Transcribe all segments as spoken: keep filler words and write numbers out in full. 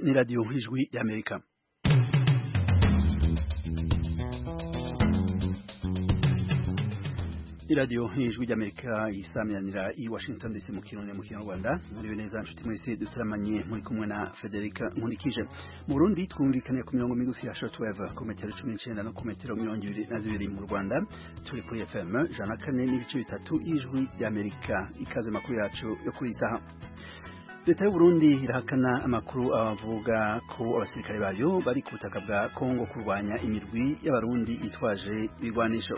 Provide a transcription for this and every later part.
ni radio Ijwi y'Amerika. Radio Ijwi y'Amerika isamyanira i Washington D C mu Kirundi mu Kinyarwanda. Muri neza nshuti mwese dutaramanye muri kumwe na Federica Nkundikije. Mu Burundi twumvikanye ku mirongo migufi ya shortwave ku metero cumi n'icenda no ku metero mirongo ibiri na zibiri mu Rwanda. Turi kuri F M ijana na kane n'ibice bitatu Ijwi y'Amerika. Ikaze makuru yacu yo kuri isaha. Leta y'u Burundi irahakana amakuru avuga ko abasirikare bayo bari ku butaka bwa Kongo kurwanya imirwi y'abarundi itwaje ibigwanisho.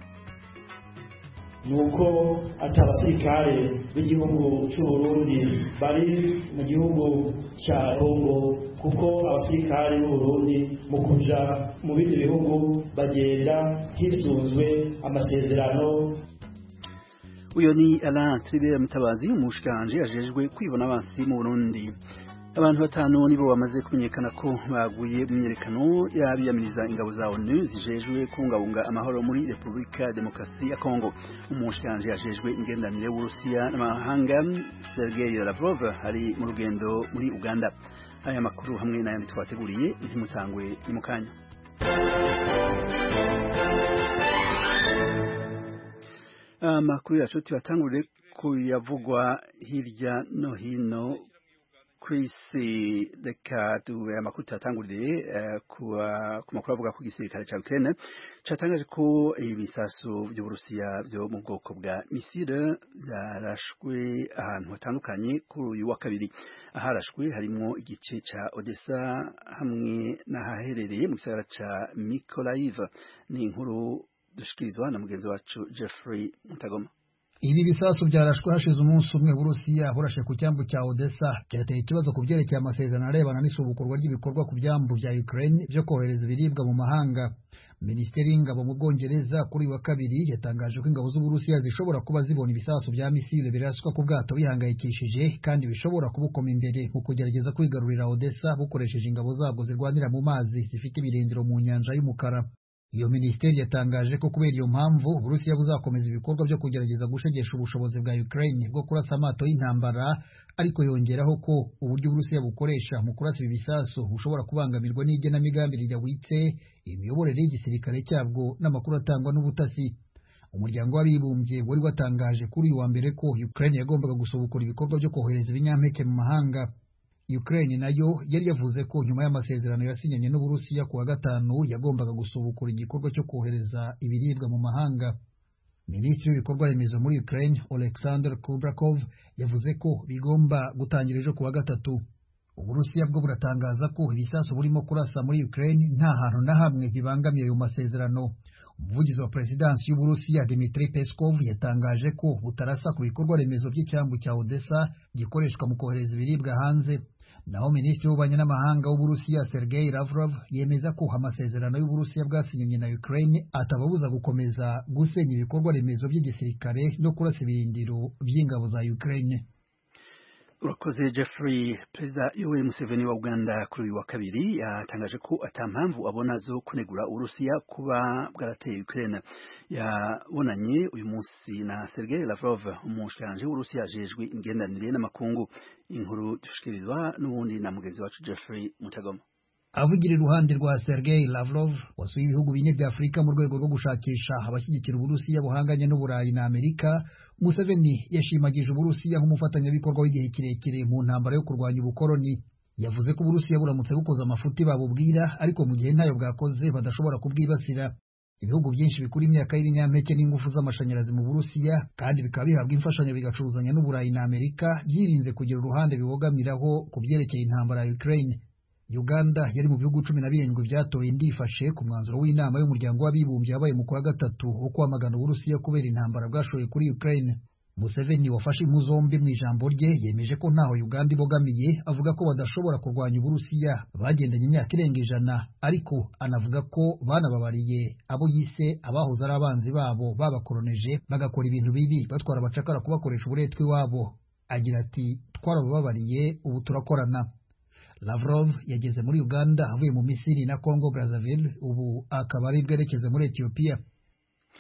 Nuko ati abasirikare b'igihugu cy'u Burundi bari mu gihugu cya Kongo, kuko abasirikare b'u Burundi mu kuja mu bindi bihugu bagenda hisunzwe amasezerano. Uyo ni Alain Tribert Mutabazi, umushikanje ajejwe kwibona abansi mu Burundi. Abantu batanu nibo bamaze kumenyekana ko baguye mu myerekano y'abiyamiriza ingabo za O N U zijejwe kubungabunga amahoro muri Repubulika ya Demokarasi ya Kongo. Umushikanje ajejwe ingendanire w'Urusiya n'amahanga Sergei Lavrov hari mu rugendo muri Uganda. Aya makuru hamwe n'ayandi twateguriye ntimutangwe ni mukanya. Amakuru yacu tubatangurire kuyavugwa hirya no hino kwisi. Reka tuwe amakuru tutatangurire uh, ku makuru avuga ko igisirikare ca Ukraine catangaje ko ibisasu by'Uburusiya byo mu bwoko bwa missile yarashwe ahantu hatandukanye kuri uyu wa kabiri. Aharashwe harimo igice ca Odessa hamwe n'ahaherereye mu gisagara ca Mykolaiv. Ni inkuru dushikirizwa na mugenzi wacu Jeffrey Mutagoma. Ibi bisasu byarashwe hashize umunsi umwe Burusiya burashe ku cyambu cya Odessa, cyateye ikibazo ku byerekeye amasezerano arebana n'isubukurwa ry'ibikorwa ku byambu bya Ukraine byo kohereza ibiribwa mu mahanga. Minisiteri y'ingabo mu Bwongereza kuri wa kabiri yatangaje ko ingabo z'Uburusiya zishobora kuba zibona ibisasu bya misile biraswa ku bwato bihangayikishije kandi bishobora kubukoma imbere mu kugerageza kwigarurira Odessa bukoresheje ingabo zabwo zirwanira mu mazi zifite ibirindiro mu nyanja y'umukara. Iyo minisiteri yatangaje ko kubera iyo mpamvu Uburusiya buzakomeza ibikorwa byo kugerageza gushegesha ubushobozi bwa Ukraine bwo kurasa amato y'intambara, ariko yongeraho ko uburyo Uburusiya bukoresha mu kurasa ibi bisasu bushobora kubangamirwa n'igenamigambi rijawitse, imiyoborere y'igisirikare cyabwo n'amakuru atangwa n'ubutasi. Umuryango w'abibumbye wari watangaje kuri uyu wa mbere ko Ukraine yagombaga gusubukura ibikorwa byo kohereza ibinyampeke mu mahanga. Ukraine nayo yari yavuze ko nyuma y'amasezerano yasinyanye n'Uburusiya kuwa gatanu yagombaga gusubukura igikorwa cyo kohereza ibiribwa mu mahanga. Minisitiri w'ibikorwa remezo muri Ukraine Oleksandr Kubrakov yavuze ko bigomba gutangira ejo kuwa gatatu. Uburusiya bwo buratangaza ko ibisasu burimo kurasa muri Ukraine nta hantu na hamwe bibangamiye ayo masezerano. Umuvugizi wa Presidansi y'Uburusiya Dmitry Peskov yatangaje ko butarasa ku bikorwa remezo by'icyambu cya Odessa gikoreshwa mu kohereza ibiribwa hanze. Naho Minisitiri w'Ububanyi n'Amahanga w'Uburusiya Sergei Lavrov yemeza ko amasezerano y'Uburusiya bwasinyanye na Ukraine atababuza gukomeza gusenya ibikorwa remezo by'igisirikare no kurasa ibirindiro by'ingabo za Ukraine. Urakoze Jeffrey. Perezida Yoweri Museveni wa Uganda kuri uyu wa kabiri yatangaje ko atampamvu abona zo kunegura Urusiya kuba bwarateye Ukraine. Yabonanye uyu munsi na Sergei Lavrov, umushikiranganje w'Urusiya ajejwe ingendanire n'amakungu. Inkuru dushikirizwa n'ubundi na mugenzi wacu Jeffrey Mutagoma. Avugira iruhande rwa Sergei Lavrov wasuye ibihugu bine bya Afurika mu rwego rwo gushakisha abashyigikira Uburusiya buhanganye n'Uburayi na Amerika, Museveni yashimagije Uburusiya nk'umufatanyabikorwa w'igihe kirekire mu ntambara yo kurwanya ubukoloni. Yavuze ko Uburusiya buramutse bukoze amafuti babubwira, ariko mu gihe ntayo bwakoze badashobora kubwibasira. Ibihugu byinshi bikura imyaka y'ibinyampeke n'ingufu z'amashanyarazi mu Burusiya kandi bikaba bihabwa imfashanyo bigacuruzanya n'Uburayi na Amerika, byirinze kugira uruhande bibogamiraho ku byerekeye intambara ya Ukraine. Uganda yari mu bihugu cumi na birindwi byatoye ndifashe ku mwanzuro w'inama y'umuryango w'abibumbye yabaye mu kwa gatatu wo kwamagana Uburusiya kubera intambara bwashoye kuri Ukraine. Museveni wafashe impu zombi mu ijambo rye yemeje ko ntaho Uganda ibogamiye, avuga ko badashobora kurwanya Uburusiya bagendanye imyaka irenga ijana, ariko anavuga ko banababariye abo yise abahoze ari abanzi babo babakoroneje bagakora ibintu bibi batwara abacakara kubakoresha uburetwa iwabo. Agira ati twarababariye ubu turakorana. Lavrov yageze muri Uganda avuye mu Misiri na Congo Brazzaville, ubu akaba ari bwerekeze muri Ethiopia.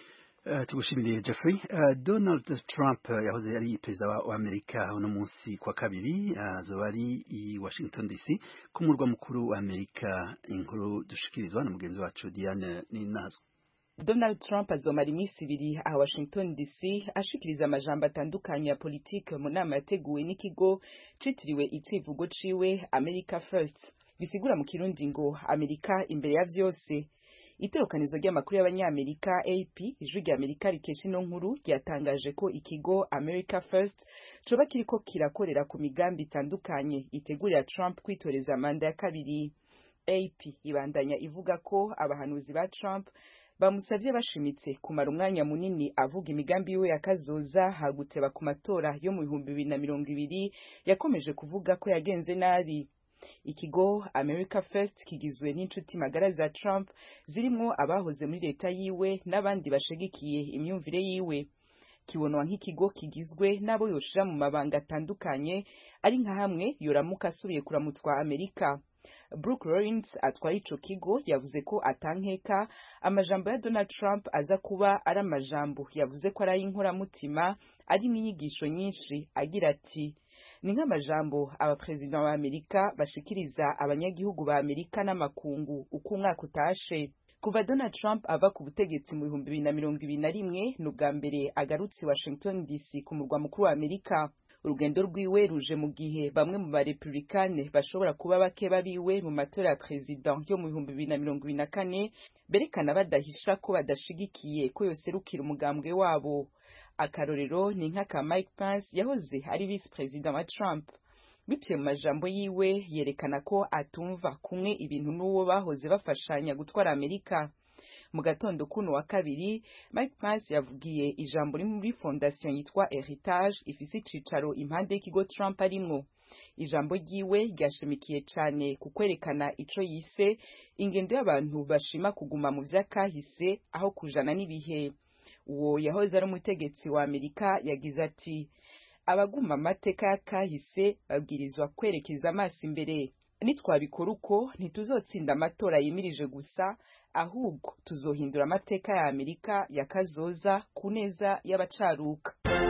Uh, tugushimiriye Jeffrey. Uh, Donald Trump uh, yahoze ari perezida wa Amerika uno munsi kwa kabiri azoba uh, ari i Washington D C ku murwa mukuru wa Amerika. Inkuru dushikirizwa na mugenzi wacu Diane Ninazo. Donald Trump azomara iminsi ibiri aha Washington D C ashikiriza amajambo atandukanye ya politike mu nama yateguwe n'ikigo citiriwe icivugo ciwe America First, bisigura mu kirundi ngo Amerika imbere ya vyose. Itorokanizo ry'amakuru y'abanyamerika A P ijwi rya Amerika rikesha ino nkuru ryatangaje ko ikigo America First coba kiriko kirakorera ku migambi itandukanye itegurira Trump kwitoreza manda ya kabiri. A P ibandanya ivuga ko abahanuzi ba Trump bamusavye bashimitse kumara umwanya munini avuga imigambi yiwe yakazoza haguteba ku matora yo mu bihumbi bibiri na mirongo ibiri yakomeje kuvuga ko yagenze nabi. Ikigo America First kigizwe n'inshuti magara za Trump zirimwo abahoze muri leta yiwe n'abandi bashigikiye imyumvire yiwe. Kibonwa nk'ikigo kigizwe n'abo yoshira mu mabanga atandukanye ari nka hamwe yoramuka asubiye kuramutwa Amerika. Brooke Lawrence atwara ico kigo yavuze ko atankeka amajambo ya Donald Trump aza kuba ari amajambo yavuze ko ari inkoramutima ari n'inyigisho nyinshi, agira ati ni nk'amajambo abaperezida ba Amerika bashikiriza abanyagihugu ba Amerika n'amakungu uko umwaka utashe. Kuva Donald Trump ava ku butegetsi mu bihumbi bibiri na mirongo ibiri na rimwe n'ubwa mbere agarutse Washington D C ku murwa mukuru wa Amerika. Urugendo rwiwe ruje mu gihe bamwe mu barepublikane bashobora kuba bake babiwe mu matora ya president yo mu bihumbi bibiri na mirongo ibiri na kane berekana badahisha ko badashigikiye ko yoserukira umugambwe wabo. Akarorero ni nk'aka Mike Pence yahoze ari vice president wa Trump. Biciye mu majambo yiwe yerekana ko atumva kumwe ibintu n'uwo bahoze bafashanya gutwara Amerika. Mu gatondo kuno wa kabiri Mike Pence yavugiye ijambo muri fondation yitwa Heritage ifise icicaro impande y'ikigo Trump arimwo. Ijambo ryiwe ryashimikiye cyane ku kwerekana ico yise ingendo y'abantu bashima kuguma mu vyakahise aho kujana n'ibihe. Uwo yahoze ari umutegetsi wa Amerika yagize ati abaguma amateka y'akahise babwirizwa kwerekeza amaso imbere. Nitwabikora uko ntituzotsinda amatora yimirije gusa, ahubwo tuzohindura amateka ya Amerika yakazoza ku neza y'abacaruka.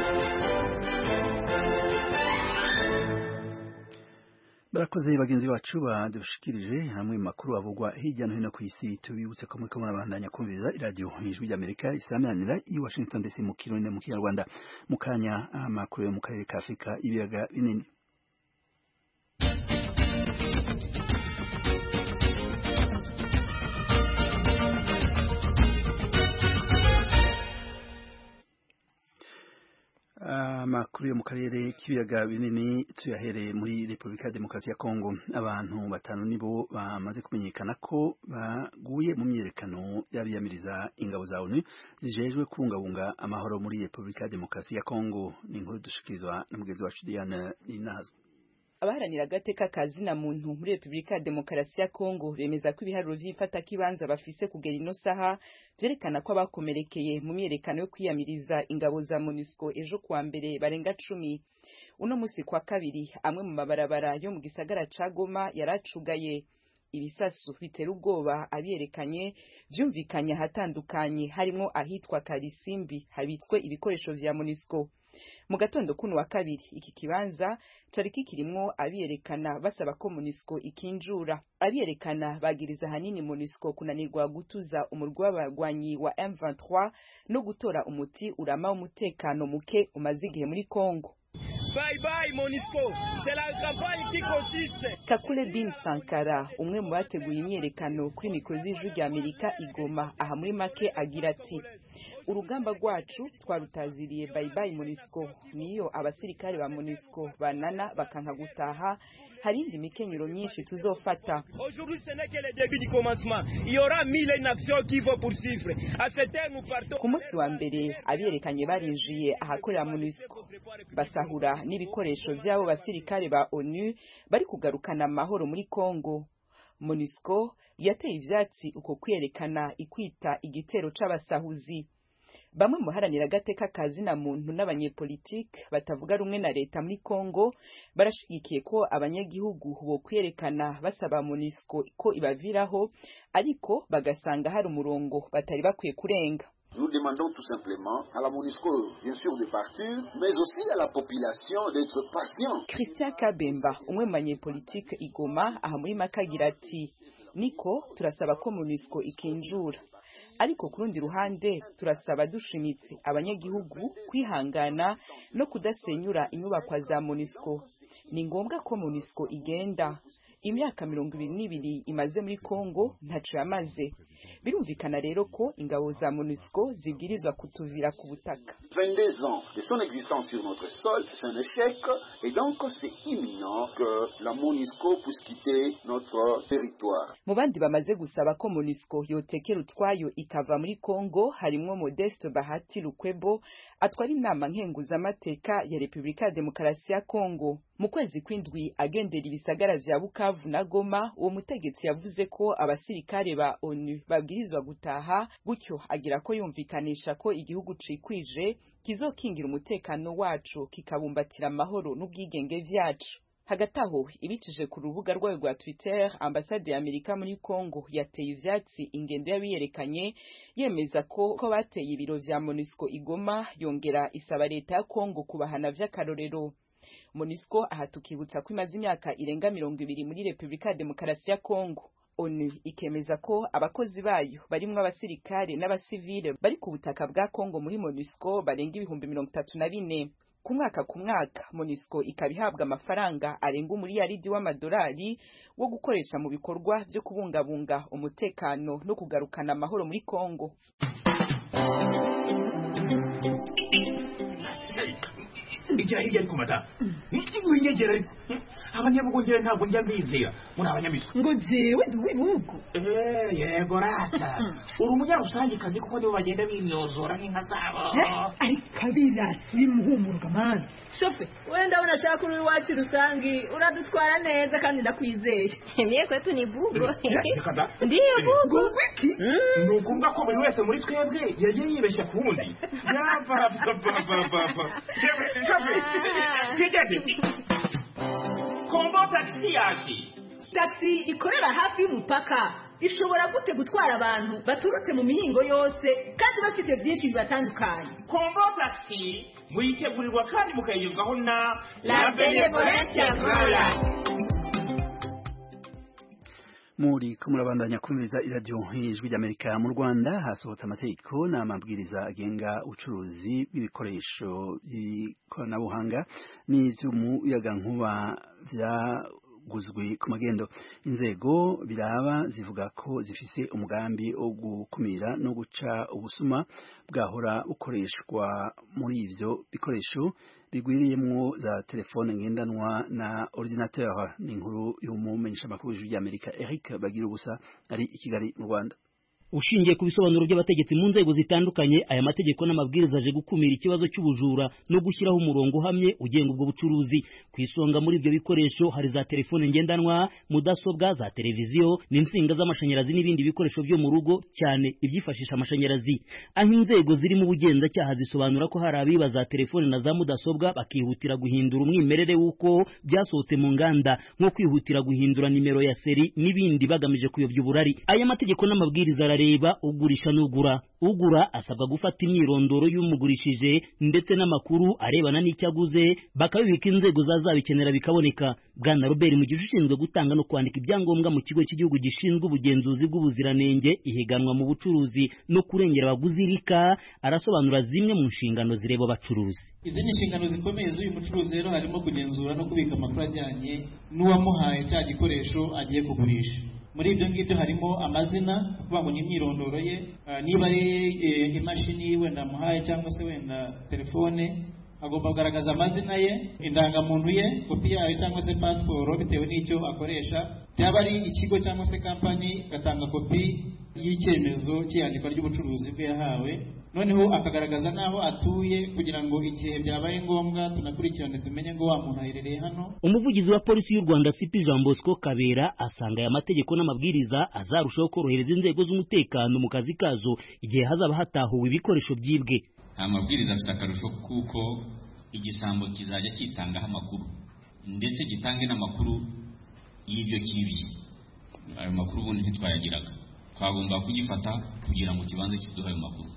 Barakoze bagenzi bacu badushikirije hamwe makuru avugwa hirya no hino ku isi. Tubibutse ko muri ko murabandanya kumviriza iradio ijwi ry'Amerika isamanira i Washington D C mu Kirundi mu Kinyarwanda. Mukanya amakuru yo mu karere ka Afrika ibiyaga binini. Amakuru yo mu karere k'ibiyaga binini tuyahereye muri Republika Demokarasi ya Kongo. Abantu batanu nibo bamaze kumenyekana ko baguye mu myerekano y'abiyamiriza ingabo za ONU zijejwe kubungabunga amahoro muri Republika Demokarasi ya Kongo. Ni inkuru dushikirizwa na mugenzi wacu Diane Ninazo. Abaharanira agateka kazina muntu muri Republika ya Demokarasi ya Kongo bemeza ko ibiharuro vy'ifata kibanza bafise kugera ino saha vyerekana ko abakomerekeye mu myerekano yo kwiyamiriza ingabo za MONUSCO ejo kuwa mbere barenga cumi. Uno musi kwa kabiri amwe mu mabarabara yo mu gisagara ca Goma yaracugaye. Ibisasu bitera ubwoba abiyerekanye vyumvikanye hatandukanye harimo ahitwa Karisimbi habitswe ibikoresho vya MONUSCO. Mu gatondo kuno wa kabiri iki kibanza cari kikirimwo abiyerekana basaba ko MONUSCO ikinjura. Abiyerekana bagiriza hanini MONUSCO kunanirwa gutuza umurwa w'abagwanyi wa M vingt-trois no gutora umuti urama w'umutekano muke umaze igihe muri Kongo. Bye bye MONUSCO, c'est la campagne qui consiste. Kakule Bin Sankara, umwe mu bateguye imyerekano kuri mikoro z'ijwi rya Amerika igoma aha muri make agira ati urugamba rwacu twarutaziriye bye bye MONUSCO. Niyo abasirikare ba MONUSCO banana bakanka gutaha hari indi mikenyero myinshi tuzofata. Aujourd'hui ce n'est que le début du commencement. Il y aura mille actions qui vont poursuivre. À ce terme nous partons. Ku munsi wa mbere abiyerekanye barinjiye ahakorera MONUSCO basahura n'ibikoresho vy'abo basirikare ba ONU bari kugarukana amahoro muri Kongo. MONUSCO yateye ivyatsi uko kwerekana ikwita igitero c'abasahuzi. Bamwe mu haranira agateka kazina muntu n'abanyepolitike batavuga rumwe na leta muri Kongo barashigikiye ko abanyagihugu bo kwerekana basaba MONUSCO ko ibaviraho, ariko bagasanga hari umurongo batari bakwiye kurenga. Nous demandons tout simplement à la MONUSCO, bien sûr, de partir, mais aussi à la population d'être patient. Christian Kabemba, umwe mu banyepolitike igoma aha muri Makagira ati niko turasaba ko MONUSCO ikinjura, ariko ku rundi ruhande turasaba dushimitse abanyagihugu kwihangana no kudasenyura inyubakwa za MONUSCO. Ni ngombwa ko MONUSCO igenda. Imyaka mirongo ibiri n'ibiri imaze muri Kongo ntaco yamaze. Birumvikana rero ko ingabo za MONUSCO zibwirizwa kutuvira ku butaka. vingt-deux ans de son existence sur notre sol, c'est un échec et donc c'est imminent que la MONUSCO puisse quitter notre territoire. Mu bandi bamaze gusaba ko MONUSCO yotekera utwayo ikava muri Kongo harimwo Modeste Bahati Lukwebo atwara inama nkenguzamateka ya Repubulika ya Demokarasi ya Kongo. Mu kwezi kw'indwi agendera ibisagara vya Bukavu na Goma, uwo mutegetsi yavuze ko abasirikare ba ONU babwirizwa gutaha, gutyo agira ko yumvikanisha ko igihugu cikwije kizokingira umutekano wacu kikabumbatira amahoro n'ubwigenge vyacu. Hagati aho ibicije ku rubuga rwayo rwa Twitter, ambasade ya Amerika muri Kongo yateye ivyatsi ingendo yabiyerekanye yemeza ko ko bateye ibiro vya MONUSCO igoma, yongera isaba leta ya Kongo kubahana vy'akarorero. MONUSCO aha tukibutsa ko imaze imyaka irenga mirongo ibiri muri Repubulika ya Demokarasi ya Kongo. ONU ikemeza ko abakozi bayo barimwo abasirikare n'abasivile bari ku butaka bwa Kongo muri MONUSCO barenga ibihumbi mirongo itatu na bine. Ku mwaka ku mwaka MONUSCO ikabihabwa amafaranga arenga umuriyaridi w'amadolari wo gukoresha mu bikorwa byo kubungabunga umutekano no kugarukana amahoro muri Kongo. Ijya hirya ariko mata niki ngwengera ariko abanyabugongera ntabwo njya mbizera muri abanyamitwe ngo jewe duwibuko eh yego rata uri umunyarusangi kazi kuko nibo bagenda binyozora nk'inka zabo ari kabira simuhumuruka man shofe wenda unashaka uri wacu rusangi uradutwara neza kandi ndakwizeye niye kwetu ni bugo ndiyo bugo wiki nukumva ko buri wese muri twebwe yagiye yibeshya kundi yapa papa papa Kombo taxi yaje. Taxi ikorera hafi y'umupaka ishobora gute gutwara abantu baturutse mu mihingo yose kandi bafite byinshi bibatandukanye. Kombo taxi muyitegurirwa kandi mukayigezwaho na La Benevolencia Royal. Muri kumurabandanya kumviriza iradio Ijwi ry'Amerika. Mu Rwanda hasohotse amategeko n'amabwiriza agenga ubucuruzi bw'ibikoresho by'ikoranabuhanga n'ivy'umuyagankuba vyaguzwe ku magendo. Inzego biraba zivuga ko zifise umugambi wo gukumira no guca ubusuma bwahora bukoreshwa muri ivyo bikoresho bigwiriyemwo za telefone ngendanwa na ordinateur. Ni inkuru y'umumenyesha makuru w'Ijwi ry'Amerika Eric Bagirubusa ari i Kigali mu Rwanda. Ushingiye ku bisobanuro by'abategetsi mu nzego zitandukanye, aya mategeko n'amabwiriza aje gukumira ikibazo cy'ubujura no gushyiraho umurongo uhamye ugenga ubwo bucuruzi. Ku isonga muri ibyo bikoresho hari za telefone ngendanwa, mudasobwa, za televiziyo n'insinga z'amashanyarazi n'ibindi bikoresho byo mu rugo, cyane ibyifashisha amashanyarazi. Aho inzego ziri mu bugenzacyaha zisobanura ko hari abiba za telefone na za mudasobwa bakihutira guhindura umwimerere w'uko byasohotse mu nganda, nko kwihutira guhindura nimero ya seri n'ibindi bagamije kuyobya uburari. Aya mategeko n'amabwiriza reba ugurisha n'ugura. Ugura asabwa gufata imyirondoro y'umugurishije ndetse n'amakuru arebana n'icyaguze, bakabibika inzego zazabikenera bikaboneka. Bwana Robert Mugisha ushinzwe gutanga no kwandika ibyangombwa mu kigo cy'igihugu gishinzwe ubugenzuzi bw'ubuziranenge, ihiganwa mu bucuruzi no kurengera abaguzi rika, arasobanura zimwe mu nshingano zireba abacuruzi. Izi ni inshingano zikomeye z'uyu mucuruzi rero, harimo kugenzura no kubika amakuru ajyanye n'uwamuhaye cya gikoresho agiye kugurisha. Muri ibyo ngibyo harimo amazina, kuvuga ngo ni imyirondoro ye, niba ari imashini wenda muhaye cyangwa se wenda telefone, agomba kugaragaza amazina ye, indangamuntu ye, kopi yayo cyangwa se pasiporo bitewe n'icyo akoresha. Byaba ari ikigo cyangwa se kampani, gatanga kopi y'icyemezo cy'iyandikwa ry'ubucuruzi bwe yahawe. Noneho akagaragaza n'aho atuye kugira ngo igihe byabaye ngombwa tunakurikirane tumenye ngo wa muntu aherereye hano. Umuvugizi wa polisi y'u Rwanda C P Jean Bosco Kabera asanga aya mategeko n'amabwiriza azarushaho korohereza inzego z'umutekano mu kazi kazo igihe hazaba hatahuwe ibikoresho byibwe. Amabwiriza afite akarusho kuko igisambo kizajya kitangaho amakuru ndetse gitange n'amakuru y'ibyo kibye. Ayo makuru ubundi ntitwayagiraga, twagomba kugifata kugira ngo kibanze kiduhe ayo makuru.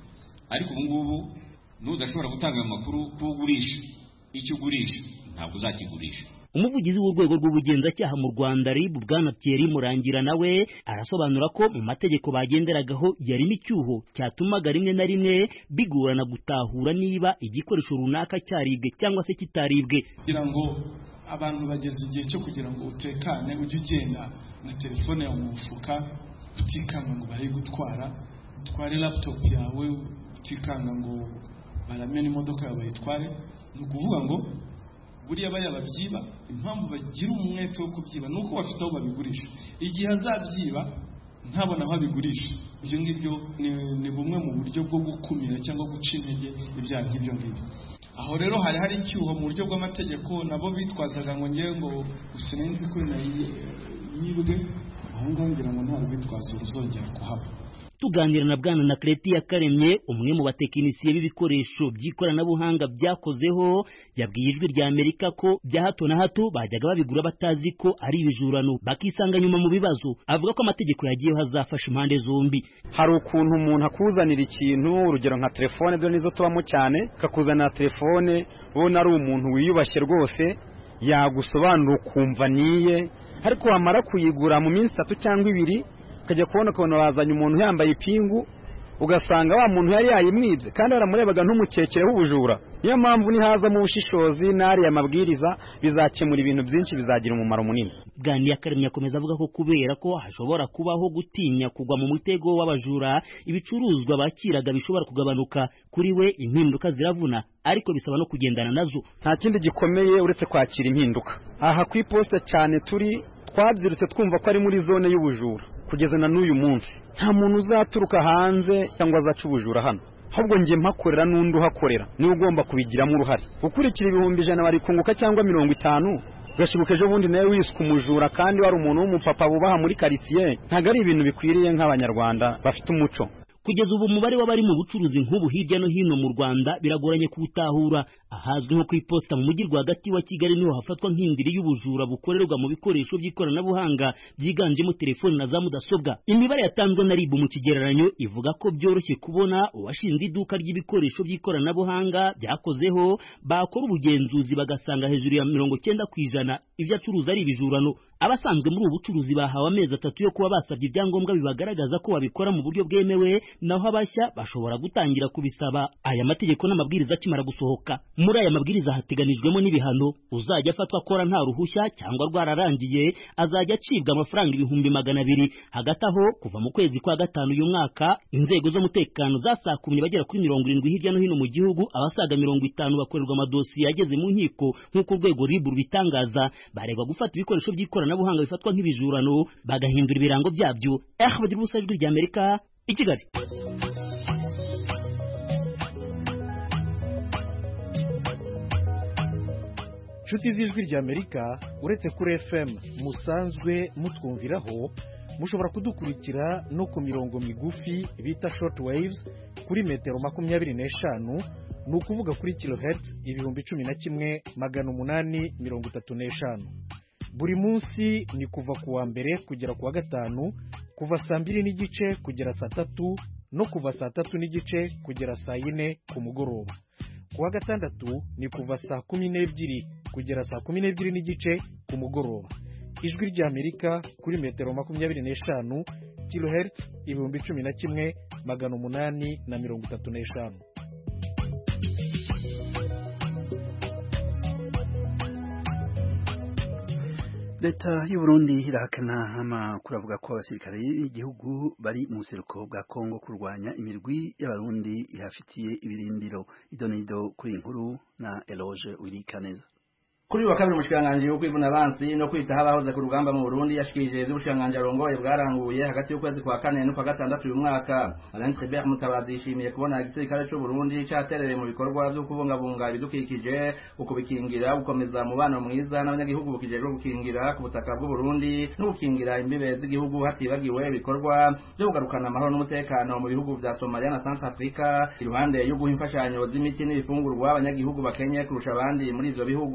ariko ubu ngubu n'udashobora gutanga ayo makuru ko ugurisha icyo ugurisha ntabwo uzakigurisha. Umuvugizi w'urwego rw'ubugenzacyaha mu Rwanda R I B Bwana Thierry Murangira nawe arasobanura ko mu mategeko bagenderagaho yarimo icyuho cyatumaga rimwe na rimwe bigorana gutahura niba igikoresho runaka cyaribwe cyangwa se kitaribwe. Kugira ngo abantu bageze igihe cyo kugira ngo utekane ujye ugenda na telefone yawe mu mufuka utikanga ngo bari gutwara, utware laptop yawe utikanga ngo baramena imodoka yawe bayitware. Ni ukuvuga ngo buriya bariya babyiba impamvu bagira umwete wo kubyiba nuko bafite aho babigurisha. Igihe azabyiba ntabona aho abigurisha, ibyo ngibyo ni bumwe mu buryo bwo gukumira cyangwa guca intege ibyaha nk'ibyo ngibyo. Aho rero hari hari icyuho mu buryo bw'amategeko, nabo bitwazaga ngo ngewe ngo usinenzi ko yibwe, aho ngaho ngira ngo nta rwitwazo ruzongera kuhaba. Tuganira na Bwana Nakreti Yakaremye, umwe mu batekinisiye b'ibikoresho by'ikoranabuhanga byakozeho, yabwiye Ijwi rya Amerika ko bya hato na hato bajyaga babigura batazi ko ari ibijurano bakisanga nyuma mu bibazo. Avuga ko amategeko yagiyeho hazafasha impande zombi. Hari ukuntu umuntu akuzanira ikintu, urugero nka telefone, byo nizo tubamo cyane, kakuzanira telefone ubona ari umuntu wiyubashye rwose, yagusobanura ukumva niye, ariko wamara kuyigura mu minsi itatu cyangwa ibiri kajya kubona ko bazanye umuntu yambaye ipingu, ugasanga wa muntu yari yayimwibye kandi aramurebaga ntumukekere ubujura. Niyo mpamvu ni haza mu bushishozi n'ari amabwiriza bizakemura ibintu byinshi, bizagira umumaro munini. Bwana Yakaremye akomeza avuga ko kubera ko hashobora kubaho gutinya kugwa mu mutego w'abajura, ibicuruzwa bakiraga bishobora kugabanuka. Kuri we impinduka ziravuna, ariko bisaba no kugendana nazo. Nta kindi gikomeye uretse kwakira impinduka. Aha ku iposita cyane turi twabyirutse twumva ko ari muri zone y'ubujura. Kugeza na n'uyu munsi nta muntu uzaturuka hanze cyangwa azaca ubujura hano, ahubwo ngiye mpakorera n'undi uhakorera niwe ugomba kubigiramo uruhare. Gukurikira ibihumbi ijana bari kunguka cyangwa mirongo itanu, gashibuka ejo bundi nawe wiswe umujura kandi wari umuntu w'umupapa bubaha muri quartier, ntago ari ibintu bikwiriye nk'abanyarwanda bafite umuco. Kugeza ubu umubare w'abari mu bucuruzi nk'ubu hirya no hino mu Rwanda biragoranye kuwutahura. Ahazwi nko ku iposita mu mujyi rwagati wa Kigali niho hafatwa nk'indiri y'ubujura bukorerwa mu bikoresho by'ikoranabuhanga byiganjemo telefoni na za mudasobwa. Imibare yatanzwe na R I B mu kigereranyo ivuga ko byoroshye kubona uwashinze iduka ry'ibikoresho by'ikoranabuhanga byakozeho bakora ubugenzuzi bagasanga hejuru ya mirongo cyenda ku ijana ibyo acuruza ari ibijurano. Abasanzwe muri ubu bucuruzi bahawe amezi atatu yo kuba basabye ibyangombwa bibagaragaza ko babikora mu buryo bwemewe, naho abashya bashobora gutangira kubisaba aya mategeko n'amabwiriza akimara gusohoka. Muri aya mabwiriza hateganijwemo n'ibihano. Uzajya afatwa akora nta ruhushya cyangwa rwararangiye azajya acibwa amafaranga ibihumbi magana abiri. Hagati aho kuva mu kwezi kwa gatanu uyu mwaka inzego z'umutekano zasakumye bagera kuri mirongo irindwi hirya no hino mu gihugu, abasaga mirongo itanu bakorerwa amadosiye yageze mu nkiko nk'uko urwego R I B rubitangaza, baregwa gufata ibikoresho by'ikoranabuhanga bifatwa nk'ibijurano bagahindura ibirango byabyo. Ahmed Busa, Ijwi rya Amerika, i Kigali. Inshuti z'Ijwi rya Amerika, uretse kuri F M musanzwe mutwumviraho, mushobora kudukurikira no ku mirongo migufi bita short waves kuri metero makumyabiri n'eshanu, ni ukuvuga kuri kilohertz ibihumbi cumi na kimwe magana umunani mirongo itatu n'eshanu. Buri munsi ni kuva ku wa mbere kugera ku wa gatanu, kuva saa mbiri n'igice kugera saa tatu no kuva saa tatu n'igice kugera saa yine ku mugoroba. Ku wa gatandatu ni kuva saa kumi n'ebyiri kugera saa kumi n'ebyiri n'igice ku mugoroba. Ijwi rya Amerika kuri metero makumyabiri n'eshanu, kilohertz ibihumbi cumi na kimwe magana umunani na mirongo itatu n'eshanu. Leta y'u Burundi irahakana amakuru avuga ko abasirikare b'igihugu bari mu buseruko bwa Kongo kurwanya imirwi y'abarundi ihafitiye ibirindiro. Idonido kuri inkuru na Eloge Wirikaneza. Kuri wa kabiri umushikanganje wo kwivuna abansi no kwitaho abahoze ku rugamba mu Burundi yashikije z'ubushikanganje arongoye bwaranguye hagati y'ukwezi kwa kane no kwa gatandatu uyu mwaka. Alain Tribert Mutabazi yishimiye kubona igisirikare cy'u Burundi cyaterereye mu bikorwa byo kubungabunga ibidukikije, ukubikingira, gukomeza umubano mwiza n'abanyagihugu bukijejwe gukingira ku butaka bw'u Burundi no gukingira imbibe z'igihugu hatibagiwe ibikorwa byo kugarukana amahoro n'umutekano mu bihugu vya Somalia na Centrafrica, iruhande yo guha imfashanyo z'imiti n'ibifungurwa abanyagihugu bakenye kurusha abandi muri ivyo bihugu.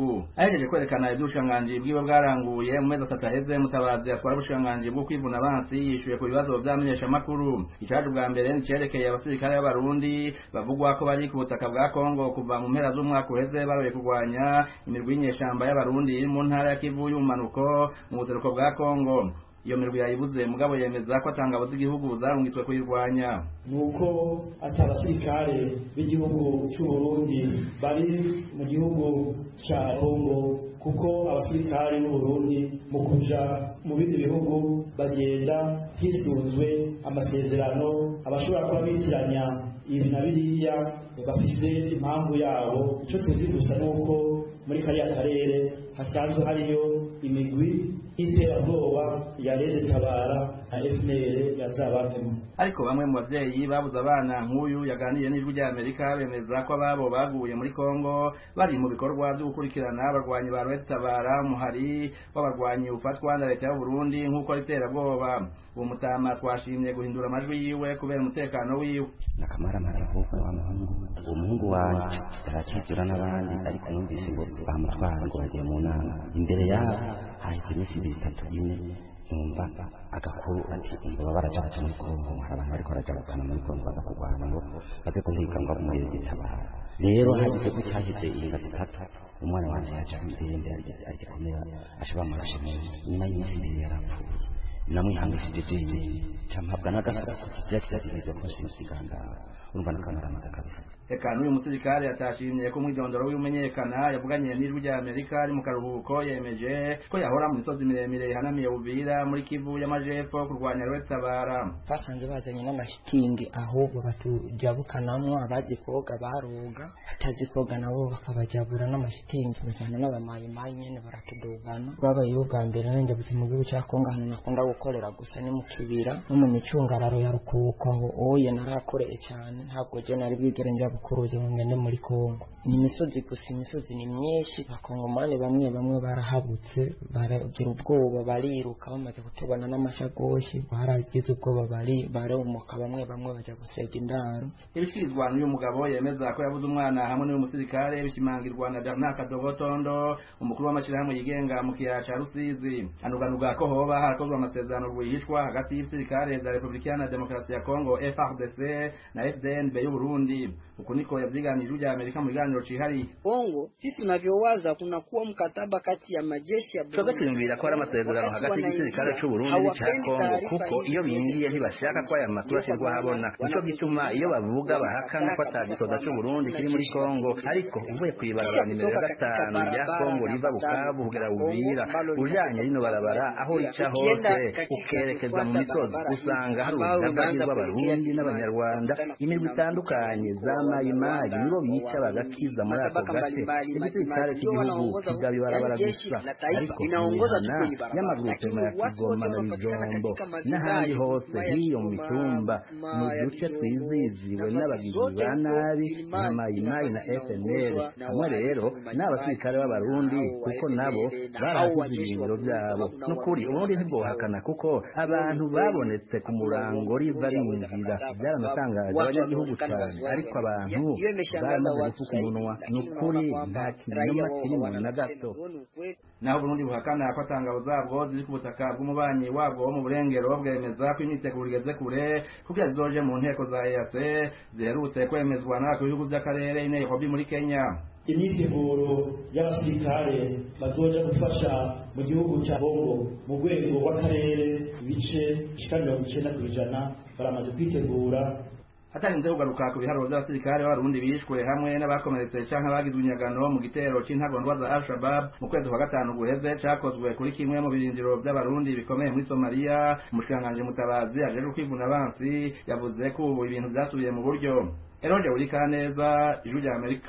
ahejeje kwerekana ivy'ubushikiranganji bwiwe bwaranguye mu mezi atatu aheze Mutabazi atwara ubushikiranganji bwo kwivuna abansi yishuye ku bibazo vyamenyesha makuru. Icaje bwa mbere nicerekeye abasirikare b'abarundi bavugwa ko bari ku butaka bwa Kongo kuva mu mpera z'umwaka uheze baroye kurwanya imirwi y'inyeshamba y'abarundi iri mu ntara ya Kivu y'ubumanuko mu buseruko bwa Kongo. Iyo mirwi yayibuze mugabo yemeza ko atangabo z'igihugu zarungitswe kuyirwanya. Nuko atabasirikare b'igihugu cy'u Burundi bari mu gihugu cya Kongo kuko abasirikare b'u Burundi mu kuja mu bindi bihugu bagenda hisunzwe amasezerano abashobora kuba bitiranya ibi na biriya bafise impamvu yabo. Icyo tuzi gusa nuko muri kariya karere hasanzwe hariyo imigwi y'iterabwoba ya Rede Tabara na F N L yazabavemo. Ariko bamwe mu bavyeyi babuze abana nk'uyu yaganiriye n'ijwi rya Amerika bemeza ko ababo baguye muri Kongo bari mu bikorwa byo gukurikirana abarwanyi ba Rede Tabara muhari w'abarwanyi ufatwa na leta y'u Burundi nk'uko ari iterabwoba. Uwo mutama twashimye guhindura amajwi yiwe kubera umutekano wiwe. Nakamara maravuka wa muhungu umuhungu wanje yarakizura n'abandi ariko numvise ngo bamutwara ngo bagiye mu nama imbere yabo hahise imisi ibiri itatu ine numva agakuru ati ngo barajaga muri Kongo hari abantu bariko barajagakana muri Kongo baza kurwana ngo baze kuhiga ngo muri Gitabara. Rero hagize ko cyahise inga zitatu umwana wanje yaje ndende arigikomera ashaba marashimwe nyuma y'imisi ibiri yarapfuye namwihangishije jeje campabwa n'agasara kukizakizagize ko sinsiganga urumva nakamara kabisa. Eka n'uyu musirikare atashimye ko mwidondoro w'umenyekana yavuganye n'ijwi rya Amerika ari mu karuhuko yemeje ko yahora mu misozi miremire ihanamiye Uvira muri Kivu y'amajepfo kurwanya Rede Tabara. Basanze bazanye n'amashitingi aho batujabukanamwo abazi koga baroga atazi koga nabo bakabajabura n'amashitingi bajana n'abamayi mayi nyene baratudugana. Babayeho bwa mbere nende buzi mu gihugu cya Kongo hano nakunda gukorera gusa ni mu kibira no mu micungararo ya Rukuko aho oye narakoreye cyane ntabwo je nari bwigere njya bukuruze ngende muri Kongo. Ni imisozi gusa imisozi ni myinshi bakongomane bamwe bamwe barahabutse baragira ubwoba bariruka bamaze kutubana n'amashagoshi baragize ubwoba bari barumuka bamwe bamwe baja gusega indaro. Ibishirizwa n'uyu mugabo yemeza ko yabuze umwana hamwe n'uyu musirikare bishimangirwa na Bernard Kadogotondo umukuru w'amashirahamwe yigenga mu kiyaya ca Rusizi. Anuganuga ko hoba harakozwe amasezerano rwihishwa hagati y'ibisirikare vya Republika ya Demokarasi ya Kongo F A R D C na F D N B y'u Burundi. Uko niko yavyiganije ujya Amerika mu biganiro cihari. Kongo sisi tunavyowaza kuna kuwa mkataba kati ya majeshi ya Burundi. Twagatumbira ko ari amasezerano hagati y'ibisirikare cy'u Burundi n'icya Kongo kuko iyo bingiye ntibashaka ko aya makuru ashirwa habona. Nico gituma iyo bavuga bahakana ko atagisoda cy'u Burundi kiri muri Kongo ariko uvuye kwibarabara nimero ya gatanu ya Kongo riva Bukavu kugera Uvira ujanye rino barabara aho rica hose ukerekeza mu misozi usanga hari ubwabagizwe abarundi n'abanyarwanda imirwi itandukanye za mayimayi nibo bica bagakiza muri ako gace. Igisirikare cy'igihugu kigabi barabara gusa ariko inaongoza y'amagurupema ya Kigoma na Bijombo n'ahandi hose hiyo mu mitumba mu duce twiziziwe n'abagizi ba nabi na mayimayi na F N L. Hamwe rero n'abasirikare b'abarundi kuko nabo barahasize ibirindiro byabo. N'ukuri ubundi ntibwohakana kuko abantu babonetse ku murango riva binjira byaranatangaje abanyagihugu cyane ariko abantu baramaze gufuka umunwa. N'ukuri nta kinyoma kirimo na gato. Naho Burundi buhakana ko atangabo zabwo ziri ku butaka bw'umubanyi wabwo wo mu burengero bwemeza ko imyiteguro igeze kure kugira zizoje mu nteko za E A C ziherutse kwemezwa n'abakuru b'ibihugu by'akarere i Nairobi muri Kenya. Imyiteguro y'abasirikare bazoja gufasha mu gihugu cya Kongo mu rwego rw'akarere ibice bishika mirongo icenda kw'ijana baramaze kwitegura. Hatarinze kugaruka ku biharuro by'abasirikare b'abarundi bishwe hamwe n'abakomeretse canke abagizwe inyagano mu gitero c'intagondwa za Al-Shabaab mu kwezi kwa gatanu guheze cakozwe kuri kimwe mu birindiro by'abarundi bikomeye muri Somalia. Umushikiranganji Mutabazi ajeje kwivuna abansi yavuze ko ubu ibintu byasubiye mu buryo. Eroje Urikaneza, Ijwi rya Amerika.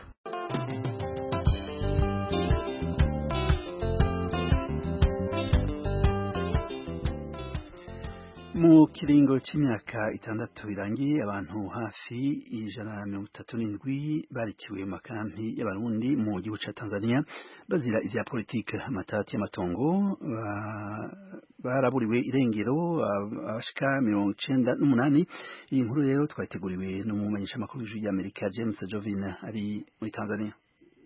Mu kiringo c'imyaka itandatu irangiye abantu hafi ijana na mirongo itatu n'indwi barikiwe mu makampi y'abarundi mu gihugu ca Tanzania bazira ivya politike amatati y'amatongo baraburiwe irengero abashika mirongo icenda n'umunani. Iyi nkuru rero twateguriwe n'umumenyesha makuru w'Ijwi ry'Amerika James Jovin ari muri Tanzania.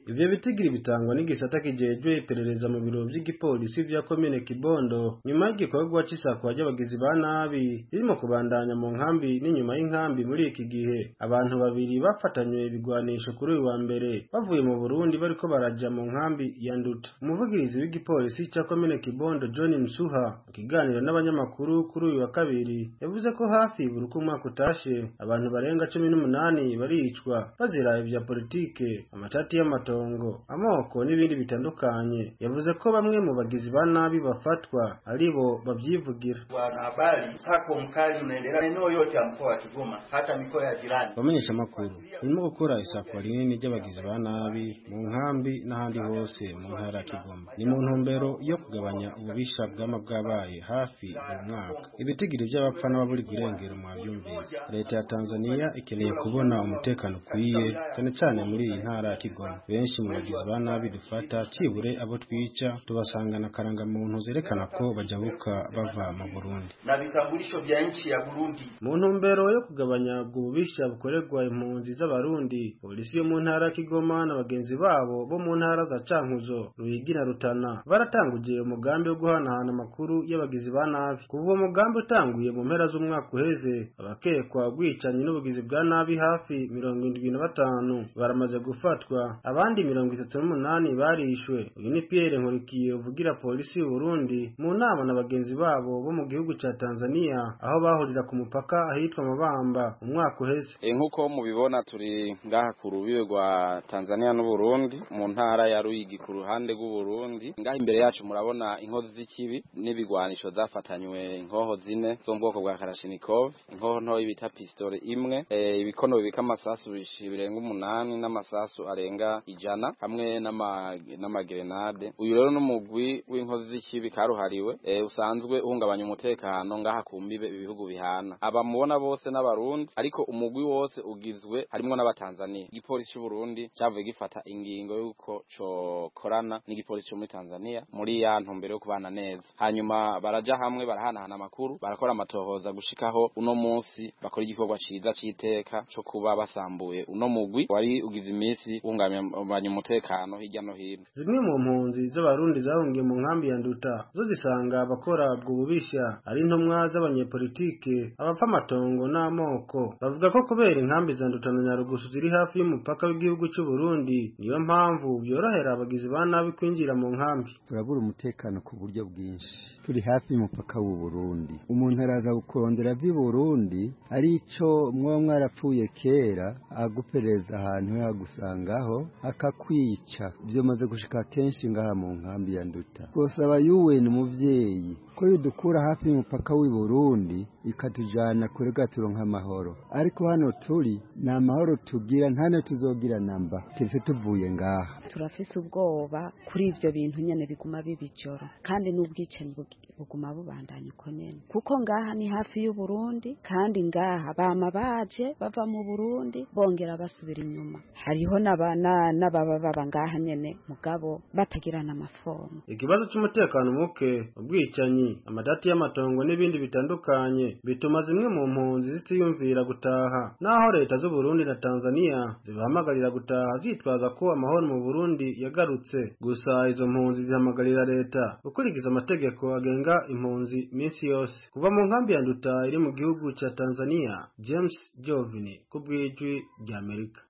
ivyo bitigiri bitangwa n'igisata kijejwe iperereza mu biro vy'igipolisi vya komine Kibondo nyuma y'igikorwa c'isakwa ry'abagizi ba nabi ririmo kubandanya mu nkambi n'inyuma y'inkambi muri iki gihe. Abantu babiri bafatanywe ibigwanisho kuri uyu wa mbere bavuye mu Burundi bariko baraja mu nkambi ya Nduta. Umuvugirizi w'igipolisi ca komine Kibondo John Msuha mu kiganiro n'abanyamakuru kuri uyu wa kabiri yavuze ko hafi buri umwaka utashe abantu barenga cumi n'umunani baricwa bazira ivya politike, amatati y'amatongo, amoko n'ibindi bitandukanye. Yavuze ko bamwe mu bagizi ba nabi bafatwa aribo babyivugira. Wanahabari sako mkali unaendelea eneo yote ya mkoa wa Kigoma hata mikoa ya jirani. Bamenyesha makuru birimo gukora isakwa rinini ry'abagizi ba nabi mu nkambi n'ahandi hose mu ntara ya Kigoma. Ni mu ntumbero yo kugabanya ububisha bw'ama bwabaye hafi mu mwaka. Ibitigiri by'abapfa n'ababuri kurengera mu byumvise. Leta ya Tanzania ikeneye kubona umutekano ukwiye cyane cyane muri iyi ntara ya Kigoma. Benshi mu bagizi ba nabi dufata cibure abo twica tubasangana karanga muntu zerekana ko bajabuka bava mu Burundi na vitambulisho vya nchi ya Burundi. Mu ntumbero yo kugabanya ububisha bukorerwa impunzi z'abarundi, polisi yo mu ntara ya Kigoma na bagenzi babo bo mu ntara za Cankuzo, Ruyigi na Rutana baratanguje umugambi wo guhanahana amakuru y'abagizi ba nabi. Kuva uwo mugambi utanguye mu mpera z'umwaka uheze, abakekwa gwicanyi n'ubugizi bwa nabi hafi mirongo indwi na batanu baramaze gufatwa, abandi mirongo itatu n'umunani barishwe. Uyu ni Pierre Nkurikiye uvugira polisi y'u Burundi mu nama na bagenzi babo bo mu gihugu ca Tanzania aho bahurira ku mupaka ahitwa Mabamba umwaka uheze. E nkuko mubibona turi ngaha ku rubibe rwa Tanzania n'u Burundi mu ntara ya Ruyigi ku ruhande rw'u Burundi. Ngaha imbere yacu murabona inkozi z'ikibi n'ibigwanisho zafatanywe inkoho zine zo mu bwoko bwa Kalashnikov, inkoho nto bita pistole imwe, e, ibikono bibika amasasu birenga umunani n'amasasu arenga ijana hamwe n'ama n'amagrenade. Uyu rero n'umugwi w'inkozi z'ikibi karuhariwe e, usanzwe uhungabanya umutekano ngaha ku mbibe ibihugu bihana. Aba mubona bose n'abarundi ariko umugwi wose ugizwe harimo n'abatanzania. Igipolisi cy'u Burundi cyavuye gifata ingingo yuko co korana n'igipolisi cyo muri Tanzania muri ya ntumbero yo kubana neza. Hanyuma baraja hamwe barahanahana amakuru, barakora amatohoza gushikaho uno munsi bakora igikorwa ciza citeka cyo kuba basambuye uno mugwi wari ugize iminsi uhungabanya umutekano hirya no hino. Zimwe mu mpunzi z'abarundi zahungiye mu nkambi ya Nduta zo zisanga abakora ubwo bubisha ari intumwa z'abanyepolitike, abapfa amatongo n'amoko. Bavuga ko kubera inkambi za Nduta na Nyarugusu ziri hafi y'umupaka w'igihugu cy'u Burundi niyo mpamvu byorohera abagizi ba nabi kwinjira mu nkambi. Turabura umutekano ku buryo bwinshi, turi hafi y'umupaka w'u Burundi. Umuntu araza gukorondera vi Burundi ari ico mwo mwarapfuye kera agupereza ahantu yagusangaho akakwica. Byo maze gushika kenshi ngaha mu nkambi ya Nduta. Gosaba yuwe ni muvyeyi ko yudukura hafi y'umupaka w'i Burundi ikatujana kure gaturonka amahoro, ariko hano turi na mahoro tugira ntane tuzogira namba kese tuvuye ngaha. Turafise ubwoba kuri ivyo bintu nyene biguma bibijoro kandi n'ubwicanyi buguma bubandanya uko nyene, kuko ngaha ni hafi y'u Burundi kandi ngaha bama baje bava mu Burundi bongera basubira inyuma. Hariho n'abana n'ababa baba ngaha nyene mugabo batagirana amafomu. Ikibazo cy'umutekano muke, ubwicanyi, amadati y'amatongo n'ibindi bitandukanye bituma zimwe mu mpunzi zitiyumvira gutaha, naho leta z'u Burundi na Tanzania zibahamagarira gutaha zitwaza ko amahoro mu Burundi yagarutse. Gusa izo mpunzi zihamagarira leta gukurikiza amategeko agenga impunzi minsi yose. Kuva mu nkambi ya Nduta iri mu gihugu ca Tanzania, James Jovini ku bw'ijwi rya Amerika.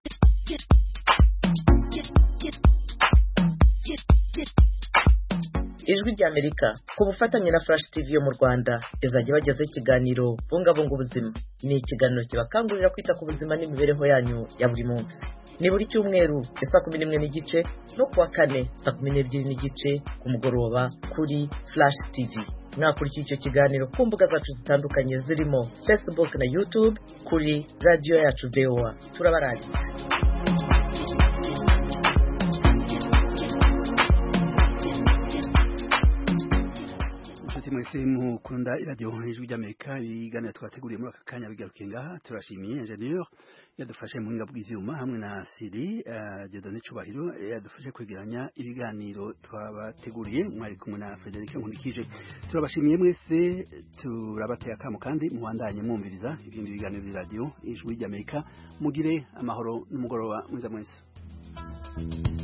Ijwi rya Amerika ku bufatanye na Flash T V yo mu Rwanda izajya bagezaho ikiganiro bungabunga ubuzima. Ni ikiganiro kibakangurira kwita ku buzima n'imibereho yanyu ya buri munsi. Ni buri cyumweru saa kumi n'imwe n'igice no kuwa kane saa kumi n'ebyiri n'igice ku mugoroba kuri Flash T V. Mwakurikira icyo kiganiro ku mbuga zacu zitandukanye zirimo Facebook na YouTube kuri radio yacu V O A. Turabarangije. Mwese mukunda iradiyo Ijwi ry'Amerika, ibiganiro twateguriye muri aka kanya bigarukiye ngaha. Turashimiye ingenieur yadufashe mu buhinga bw'ivyuma hamwe na Siri Dieudonné Cubahiro yadufashe kwegeranya ibiganiro twabateguriye. Mwari kumwe na Frederic Nkunikije. Turabashimiye mwese, turabateye akamo kandi muhandanye mwumviriza ibindi biganiro by'iradiyo Ijwi ry'Amerika. Mugire amahoro n'umugoroba mwiza mwese.